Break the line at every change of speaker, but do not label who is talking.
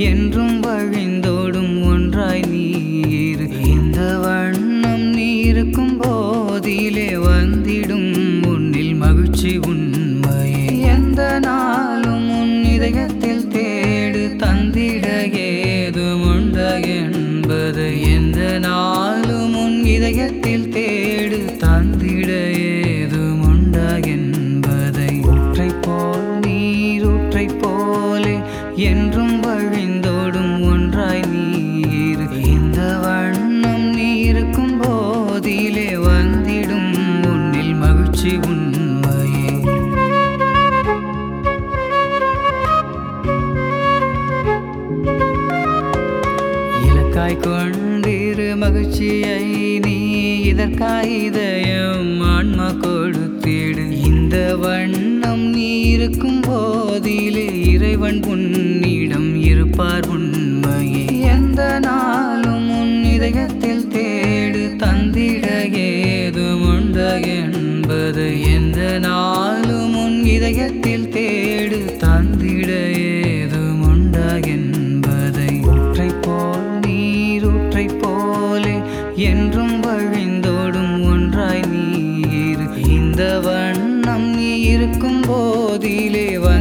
என்றும் வழிந்தோடும் ஒன்றாய் நீ இரு. இந்த வண்ணம் நீ இருக்கும் போதிலே வந்திடும் உன்னில் மகிழ்ச்சி உண்மையே. எந்த நாளும் உன் இதயத்தில் தேடு தந்திட ஏதும் உண்டு என்பது. எந்த நாளும் உன் இதயத்தில் தேடு தந்திட ஏதும் உண்டு என்பதை. ஊற்றை போல் நீரூற்றை போலே என்றும் வழிந்தோடும் ஒன்றாய் நீ இரு. இந்த வண்ணம் நீ இருக்கும் போதிலே வந்திடும் உன்னில் மகிழ்ச்சி உண்மையே. இலக்காய் கொண்டிரு மகிழ்ச்சியை நீ இதற்காய் இதயம் ஆன்மா கொடுத்திடு. இந்த வண்ணம் நீ இருக்கும் போதிலே இறைவன் உன்னிடம் இருப்பார் உண்மையே. எந்த நாளும் உன் இதயத்தில் தேடு தந்திட ஏதும் உண்டு என்பது. எந்த நாளும் உன் இதயத்தில் தேடு தந்திட ஏதும் உண்டு என்பதை. ஊற்றை போல் நீரூற்றை போலே என்றும் வழிந்தோடும் ஒன்றாய் நீ இரு. இந்த வண்ணம் நீ இருக்கும் போதிலே